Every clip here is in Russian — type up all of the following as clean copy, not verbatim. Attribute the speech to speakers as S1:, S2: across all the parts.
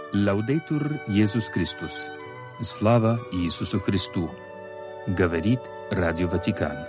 S1: Лаудейтур Иисус Христос. Слава Иисусу Христу. Говорит Радио Ватикан.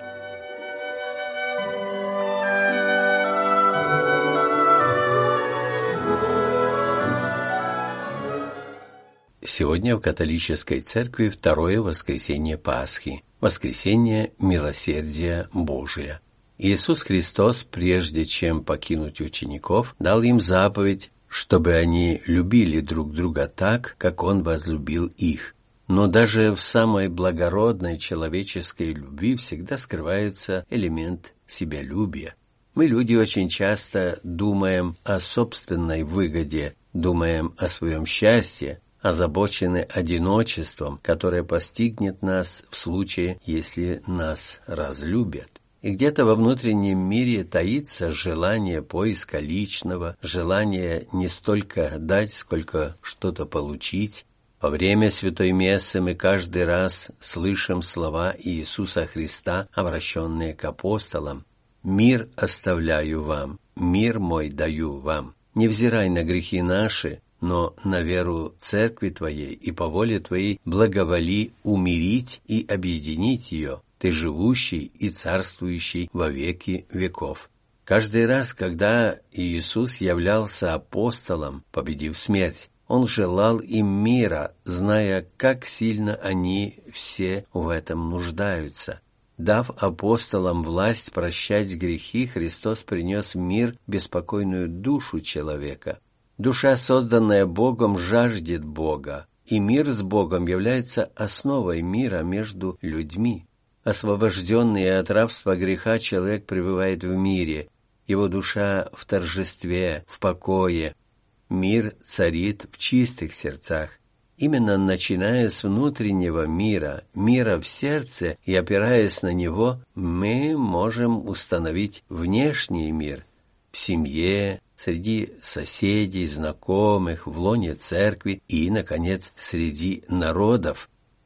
S2: Сегодня в католической церкви второе воскресенье Пасхи, воскресенье милосердия Божия. Иисус Христос, прежде чем покинуть учеников, дал им заповедь, чтобы они любили друг друга так, как Он возлюбил их. Но даже в самой благородной человеческой любви всегда скрывается элемент себялюбия. Мы, люди, очень часто думаем о собственной выгоде, думаем о своем счастье, озабочены одиночеством, которое постигнет нас в случае, если нас разлюбят. И где-то во внутреннем мире таится желание поиска личного, желание не столько дать, сколько что-то получить. Во время Святой Мессы мы каждый раз слышим слова Иисуса Христа, обращенные к апостолам: «Мир оставляю вам, мир мой даю вам. Не взирай на грехи наши, но на веру Церкви Твоей и по воле Твоей благоволи умирить и объединить ее, Ты живущий и царствующий во веки веков». Каждый раз, когда Иисус являлся апостолам, победив смерть, Он желал им мира, зная, как сильно они все в этом нуждаются. Дав апостолам власть прощать грехи, Христос принес в мир беспокойную душу человека. Душа, созданная Богом, жаждет Бога, и мир с Богом является основой мира между людьми. Освобожденный от рабства греха, человек пребывает в мире, его душа в торжестве, в покое. Мир царит в чистых сердцах. Именно начиная с внутреннего мира, мира в сердце, и опираясь на него, мы можем установить внешний мир в семье, среди соседей, знакомых, в лоне церкви и, наконец, среди народов.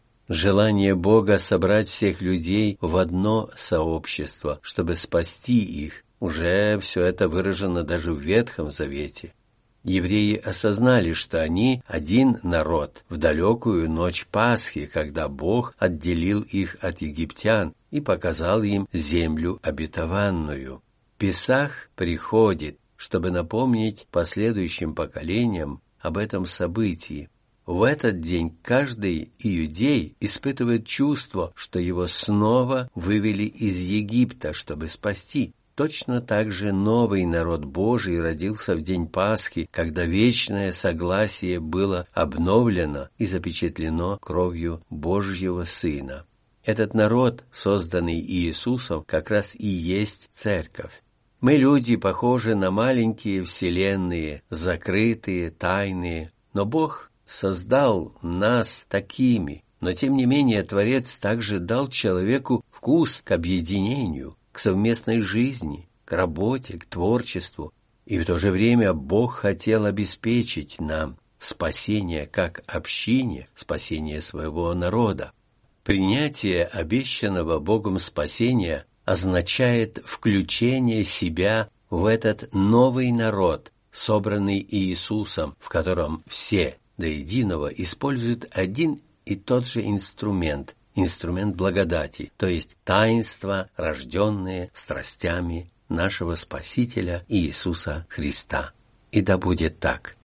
S2: Желание Бога собрать всех людей в одно сообщество, чтобы спасти их, уже все это выражено даже в Ветхом Завете. Евреи осознали, что они один народ в далекую ночь Пасхи, когда Бог отделил их от египтян и показал им землю обетованную. Песах приходит, чтобы напомнить последующим поколениям об этом событии. В этот день каждый иудей испытывает чувство, что его снова вывели из Египта, чтобы спасти. Точно так же новый народ Божий родился в день Пасхи, когда вечное согласие было обновлено и запечатлено кровью Божьего Сына. Этот народ, созданный Иисусом, как раз и есть церковь. Мы, люди, похожи на маленькие вселенные, закрытые, тайные, но Бог создал нас такими, но тем не менее Творец также дал человеку вкус к объединению, к совместной жизни, к работе, к творчеству, и в то же время Бог хотел обеспечить нам спасение как общине, спасение своего народа. Принятие обещанного Богом спасения означает включение себя в этот новый народ, собранный Иисусом, в котором все до единого используют один и тот же инструмент благодати, то есть таинства, рожденные страстями нашего Спасителя Иисуса Христа. И да будет так.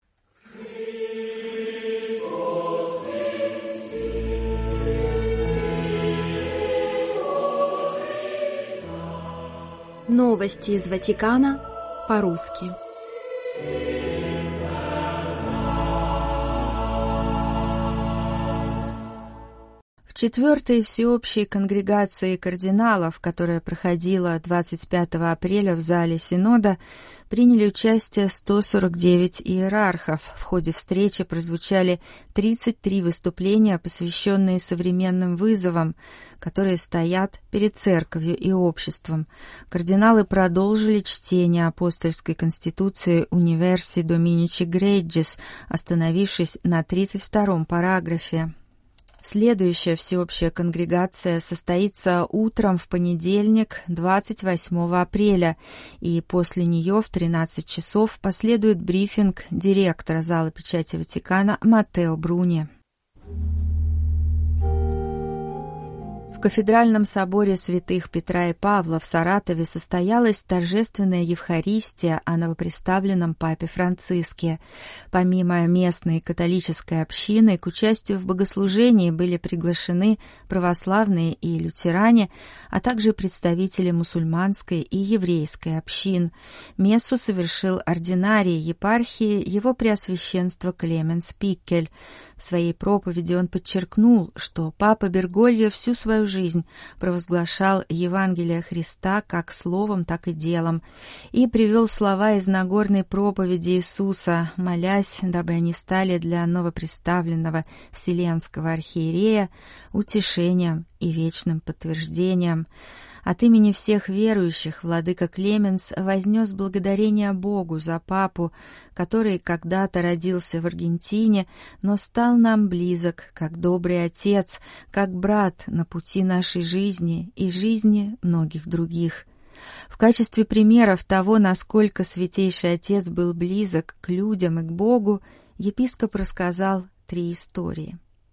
S3: Новости из Ватикана по-русски. В четвертой всеобщей конгрегации кардиналов, которая проходила 25 апреля в зале Синода, приняли участие 149 иерархов. В ходе встречи прозвучали 33 выступления, посвященные современным вызовам, которые стоят перед церковью и обществом. Кардиналы продолжили чтение апостольской конституции Universi Dominici Gregis, остановившись на 32-м параграфе. Следующая всеобщая конгрегация состоится утром в понедельник, 28 апреля, и после нее в 13 часов последует брифинг директора Зала печати Ватикана Маттео Бруни. В кафедральном соборе святых Петра и Павла в Саратове состоялась торжественная Евхаристия о новоприставленном папе Франциске. Помимо местной католической общины, к участию в богослужении были приглашены православные и лютеране, а также представители мусульманской и еврейской общин. Мессу совершил ординарий епархии его преосвященство Клеменс Пиккель. В своей проповеди он подчеркнул, что папа Бергольо всю свою жизнь провозглашал Евангелие Христа как словом, так и делом, и привел слова из Нагорной проповеди Иисуса, молясь, дабы они стали для новоприставленного Вселенского архиерея утешением и вечным подтверждением. От имени всех верующих владыка Клеменс вознес благодарение Богу за папу, который когда-то родился в Аргентине, но стал нам близок, как добрый отец, как брат на пути нашей жизни и жизни многих других. В качестве примеров того, насколько Святейший Отец был близок к людям и к Богу, епископ рассказал 3 истории.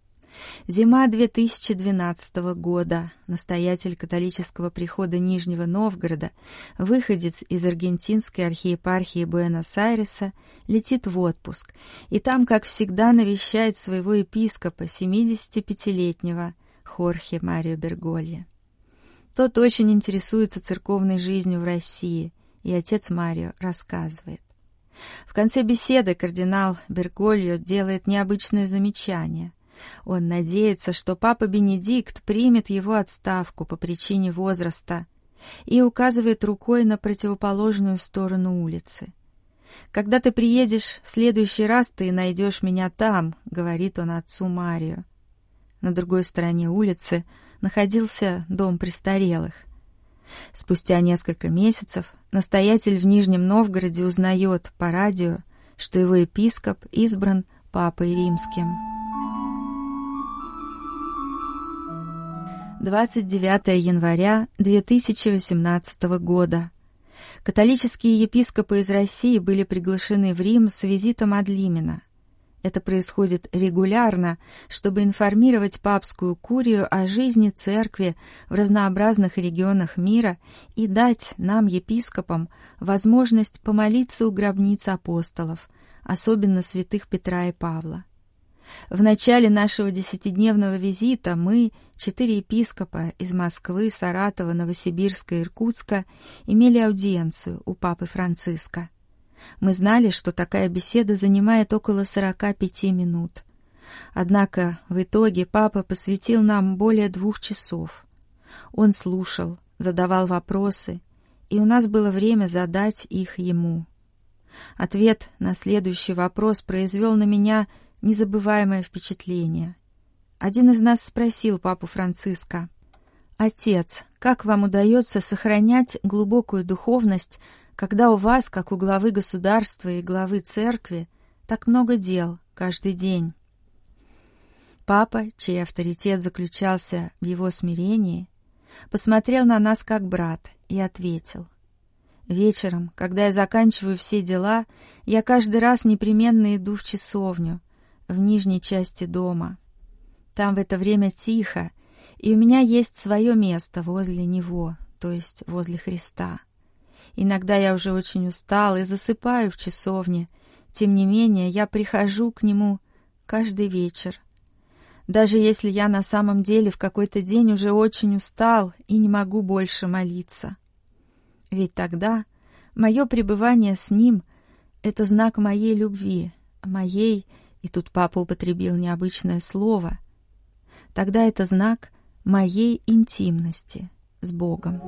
S3: Зима 2012 года. Настоятель католического прихода Нижнего Новгорода, выходец из аргентинской архиепархии Буэнос-Айреса, летит в отпуск, и там, как всегда, навещает своего епископа, 75-летнего Хорхе Марио Бергольо. Тот очень интересуется церковной жизнью в России, и отец Марио рассказывает. В конце беседы кардинал Бергольо делает необычное замечание. Он надеется, что папа Бенедикт примет его отставку по причине возраста, и указывает рукой на противоположную сторону улицы. «Когда ты приедешь в следующий раз, ты найдешь меня там», — говорит он отцу Марио. На другой стороне улицы находился дом престарелых. Спустя несколько месяцев настоятель в Нижнем Новгороде узнает по радио, что его епископ избран папой римским. 29 января 2018 года. Католические епископы из России были приглашены в Рим с визитом ад лимина. Это происходит регулярно, чтобы информировать папскую курию о жизни церкви в разнообразных регионах мира и дать нам, епископам, возможность помолиться у гробниц апостолов, особенно святых Петра и Павла. В начале нашего 10-дневного визита мы, 4 епископа из Москвы, Саратова, Новосибирска и Иркутска, имели аудиенцию у папы Франциска. Мы знали, что такая беседа занимает около 45 минут. Однако в итоге папа посвятил нам более 2 часов. Он слушал, задавал вопросы, и у нас было время задать их ему. Ответ на следующий вопрос произвел на меня незабываемое впечатление. Один из нас спросил папу Франциска: «Отец, как вам удается сохранять глубокую духовность, когда у вас, как у главы государства и главы церкви, так много дел каждый день?» Папа, чей авторитет заключался в его смирении, посмотрел на нас как брат и ответил: «Вечером, когда я заканчиваю все дела, я каждый раз непременно иду в часовню, в нижней части дома. Там в это время тихо, и у меня есть свое место возле него, то есть возле Христа. Иногда я уже очень устал и засыпаю в часовне, тем не менее я прихожу к нему каждый вечер. Даже если я на самом деле в какой-то день уже очень устал и не могу больше молиться. Ведь тогда мое пребывание с ним — это знак моей любви, моей, и тут папа употребил необычное слово, тогда это знак моей интимности с Богом».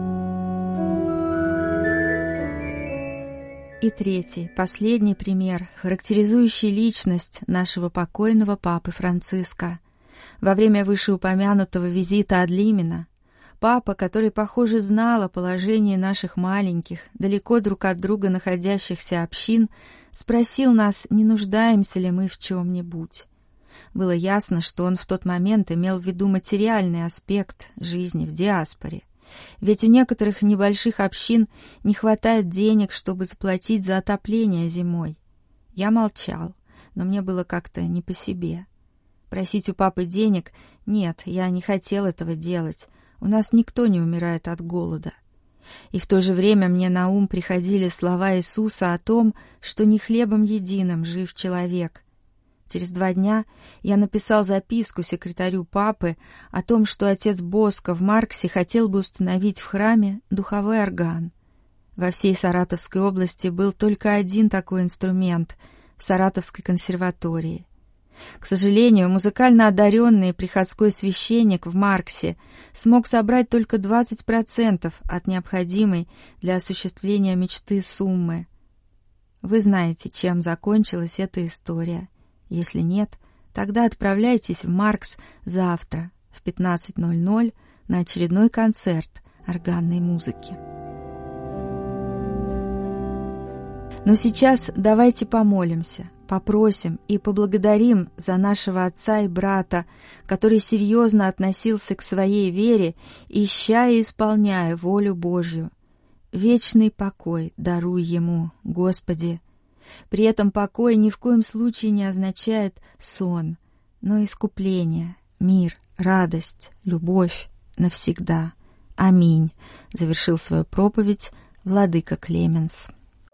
S3: И третий, последний пример, характеризующий личность нашего покойного папы Франциска. Во время вышеупомянутого визита ад лимина папа, который, похоже, знал о положении наших маленьких, далеко друг от друга находящихся общин, спросил нас, не нуждаемся ли мы в чем-нибудь. Было ясно, что он в тот момент имел в виду материальный аспект жизни в диаспоре. Ведь у некоторых небольших общин не хватает денег, чтобы заплатить за отопление зимой. Я молчал, но мне было как-то не по себе. Просить у папы денег? Нет, я не хотел этого делать. У нас никто не умирает от голода. И в то же время мне на ум приходили слова Иисуса о том, что не хлебом единым жив человек. Через 2 дня я написал записку секретарю папы о том, что отец Боско в Марксе хотел бы установить в храме духовой орган. Во всей Саратовской области был только один такой инструмент — в Саратовской консерватории. К сожалению, музыкально одаренный приходской священник в Марксе смог собрать только 20% от необходимой для осуществления мечты суммы. Вы знаете, чем закончилась эта история. Если нет, тогда отправляйтесь в Маркс завтра в 15:00 на очередной концерт органной музыки. Но сейчас давайте помолимся, попросим и поблагодарим за нашего отца и брата, который серьезно относился к своей вере, ища и исполняя волю Божью. Вечный покой даруй ему, Господи. При этом покой ни в коем случае не означает сон, но искупление, мир, радость, любовь навсегда. Аминь. Завершил свою проповедь владыка Клеменс.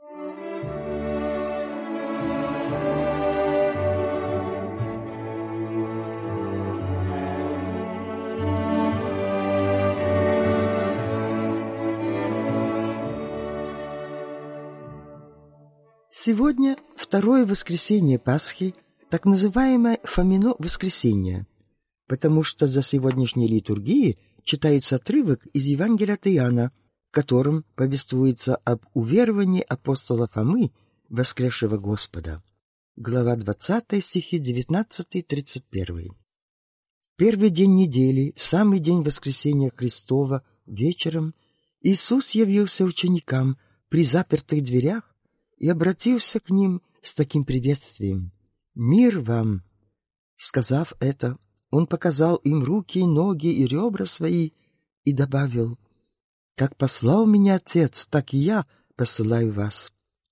S4: Сегодня второе воскресенье Пасхи, так называемое Фомино воскресенье, потому что за сегодняшней литургией читается отрывок из Евангелия от Иоанна, в котором повествуется об уверовании апостола Фомы, воскресшего Господа. Глава 20, стихи 19-31. В первый день недели, в самый день воскресения Христова, вечером, Иисус явился ученикам при запертых дверях и обратился к ним с таким приветствием: «Мир вам!» Сказав это, он показал им руки, ноги и ребра свои и добавил: «Как послал меня Отец, так и я посылаю вас».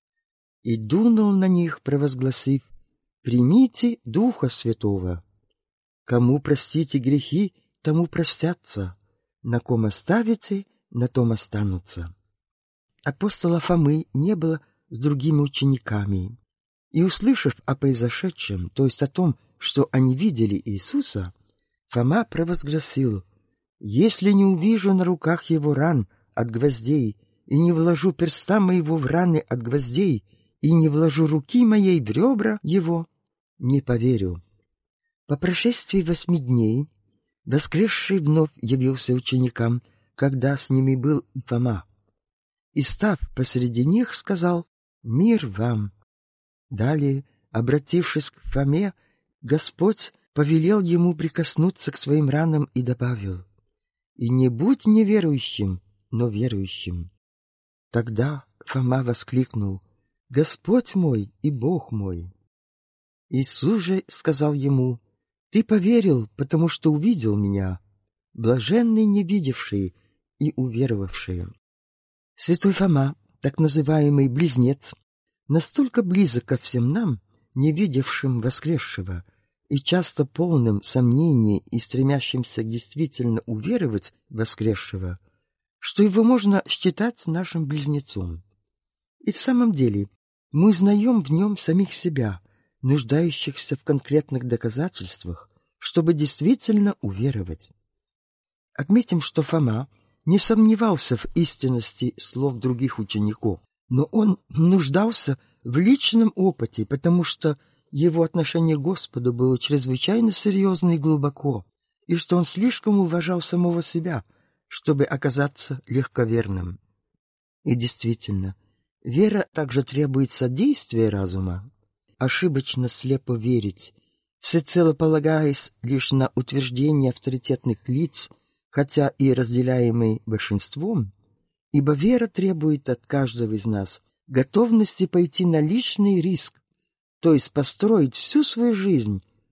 S4: И дунул на них, провозгласив: «Примите Духа Святого. Кому простите грехи, тому простятся, на ком оставите, на том останутся». Апостола Фомы не было с другими учениками. И, услышав о произошедшем, то есть о том, что они видели Иисуса, Фома провозгласил: «Если не увижу на руках его ран от гвоздей, и не вложу перста моего в раны от гвоздей, и не вложу руки моей в ребра его, не поверю». По прошествии 8 дней воскресший вновь явился ученикам, когда с ними был и Фома. И, став посреди них, сказал: «Мир вам!» Далее, обратившись к Фоме, Господь повелел ему прикоснуться к своим ранам и добавил: «И не будь неверующим, но верующим». Тогда Фома воскликнул: «Господь мой и Бог мой!» Иисус же сказал ему: «Ты поверил, потому что увидел меня. Блаженны не видевшие и уверовавшие». Святой Фома, так называемый Близнец, настолько близок ко всем нам, не видевшим воскресшего, и часто полным сомнений и стремящимся действительно уверовать в воскресшего, что его можно считать нашим близнецом. И в самом деле мы узнаем в нем самих себя, нуждающихся в конкретных доказательствах, чтобы действительно уверовать. Отметим, что Фома не сомневался в истинности слов других учеников, но он нуждался в личном опыте, потому что его отношение к Господу было чрезвычайно серьезно и глубоко, и что он слишком уважал самого себя, чтобы оказаться легковерным. И действительно, вера также требует содействия разума. Ошибочно слепо верить, всецело полагаясь лишь на утверждения авторитетных лиц, хотя и разделяемый большинством, ибо вера требует от каждого из нас готовности пойти на личный риск, то есть построить всю свою жизнь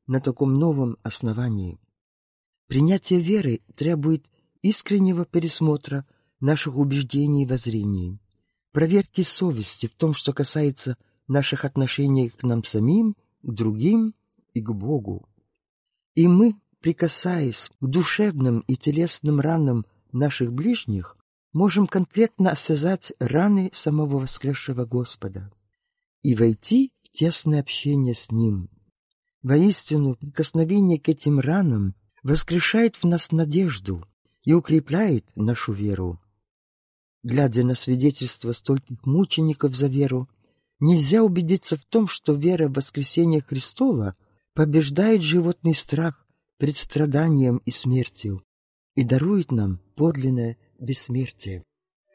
S4: на таком новом основании. Принятие веры требует искреннего пересмотра наших убеждений и воззрений, проверки совести в том, что касается наших отношений к нам самим, к другим и к Богу. И мы, прикасаясь к душевным и телесным ранам наших ближних, можем конкретно осязать раны самого воскресшего Господа и войти в тесное общение с Ним. Воистину, прикосновение к этим ранам воскрешает в нас надежду и укрепляет нашу веру. Глядя на свидетельства стольких мучеников за веру, нельзя убедиться в том, что вера в воскресение Христова побеждает животный страх пред страданием и смертью и дарует нам подлинное бессмертие.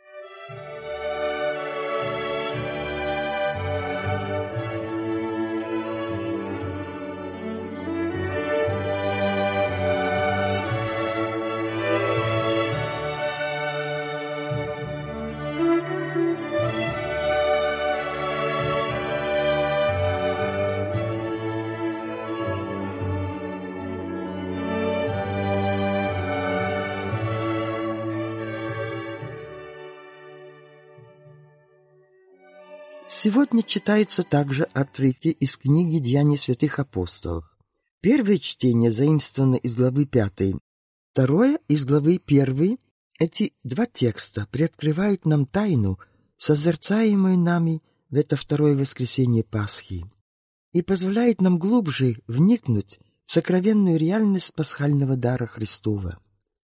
S4: Сегодня читаются также отрывки из книги «Деяний святых апостолов». Первое чтение заимствовано из главы 5, второе — из главы 1. Эти два текста приоткрывают нам тайну, созерцаемую нами в это второе воскресенье Пасхи, и позволяет нам глубже вникнуть в сокровенную реальность пасхального дара Христова.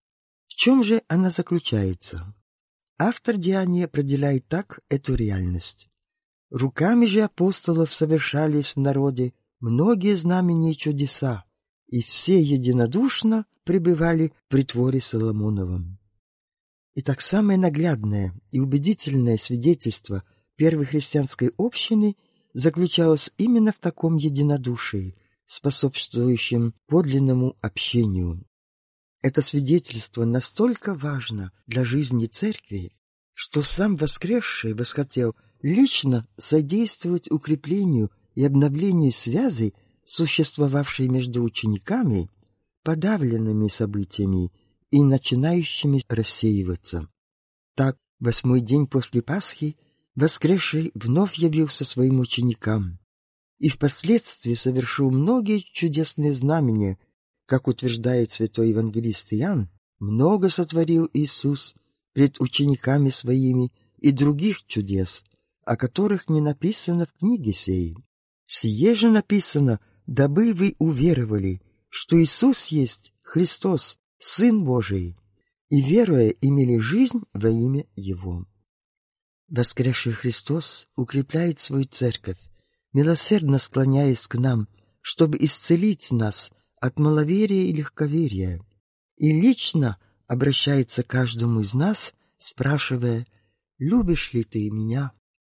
S4: В чем же она заключается? Автор Деяния определяет так эту реальность. Руками же апостолов совершались в народе многие знамения и чудеса, и все единодушно пребывали в притворе Соломоновом. Итак, самое наглядное и убедительное свидетельство первой христианской общины заключалось именно в таком единодушии, способствующем подлинному общению. Это свидетельство настолько важно для жизни церкви, что сам воскресший восхотел лично содействовать укреплению и обновлению связей, существовавшей между учениками, подавленными событиями и начинающими рассеиваться. Так, 8-й день после Пасхи воскресший вновь явился своим ученикам и впоследствии совершил многие чудесные знамения, как утверждает святой евангелист Иоанн, много сотворил Иисус пред учениками своими и других чудес, о которых не написано в книге сей. Сие же написано, дабы вы уверовали, что Иисус есть Христос, Сын Божий, и, веруя, имели жизнь во имя Его. Воскресший Христос укрепляет свою церковь, милосердно склоняясь к нам, чтобы исцелить нас от маловерия и легковерия, и лично обращается к каждому из нас, спрашивая: «Любишь ли ты меня?»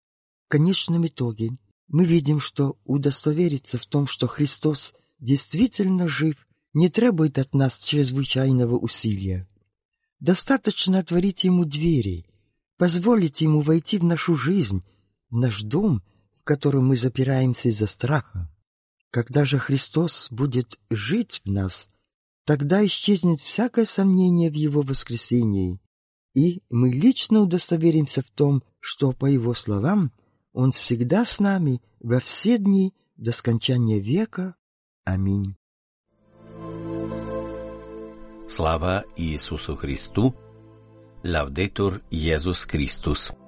S4: В конечном итоге мы видим, что удостовериться в том, что Христос действительно жив, не требует от нас чрезвычайного усилия. Достаточно отворить Ему двери, позволить Ему войти в нашу жизнь, в наш дом, в котором мы запираемся из-за страха. Когда же Христос будет жить в нас, тогда исчезнет всякое сомнение в Его воскресении, и мы лично удостоверимся в том, что, по Его словам, Он всегда с нами во все дни до скончания века. Аминь.
S2: Слава Иисусу Христу! Лаудетур Иисус Христос!